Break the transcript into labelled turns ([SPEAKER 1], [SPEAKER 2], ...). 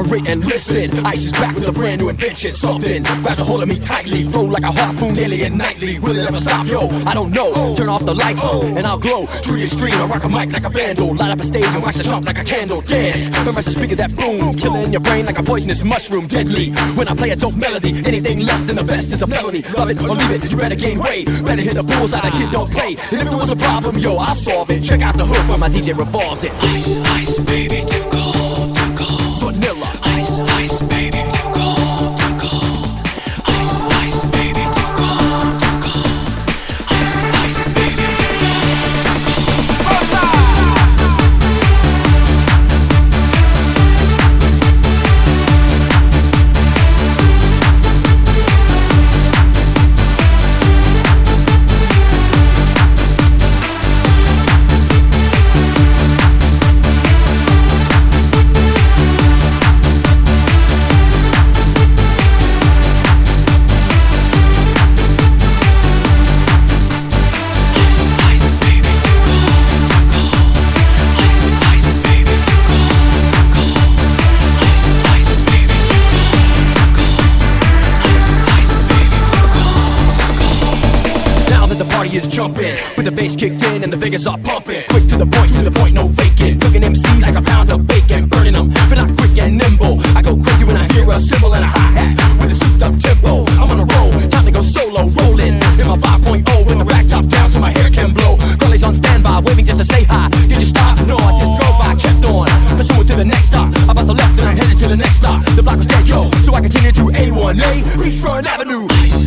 [SPEAKER 1] collaborate and listen. Ice is back with a brand new invention. Something grabs a hold of me tightly, flow like a harpoon daily and nightly. Will it ever stop? Yo, I don't know. Turn off the lights and I'll glow to the extreme. I rock a mic like a vandal, light up a stage and wax the sharp like a candle. Dance, memorize the speaker that booms, killing your brain like a poisonous mushroom. Deadly when I play a dope melody. Anything less than the best is a felony. Love it or leave it, you better gain weight. Better hit the bullseye, that kid don't play. And if it was a problem, yo, I'll solve it. Check out the hook while my DJ revolves it.
[SPEAKER 2] Ice, ice, baby, too cold, too cold.
[SPEAKER 1] Vanilla.
[SPEAKER 2] Ice, ice, baby, too cold, too cold. Ice, ice, baby, too cold, too cold. Ice, ice, baby, too cold, too cold.
[SPEAKER 1] Is jumping with the bass kicked in and the Vegas are pumping. Quick to the point, no faking. Cooking MCs like a pound of bacon, burning them, but not quick and nimble. I go crazy when I hear a cymbal and a hi-hat with a souped up tempo. I'm on a roll, time to go solo, rolling in my 5.0 with the rack top down so my hair can blow. Girlies on standby, waving just to say hi. Did you stop? No, I just drove by, kept on pursuing to the next stop. I bust a left and I headed to the next stop. The block was dead, yo, so I continued to A1A, Beachfront Avenue.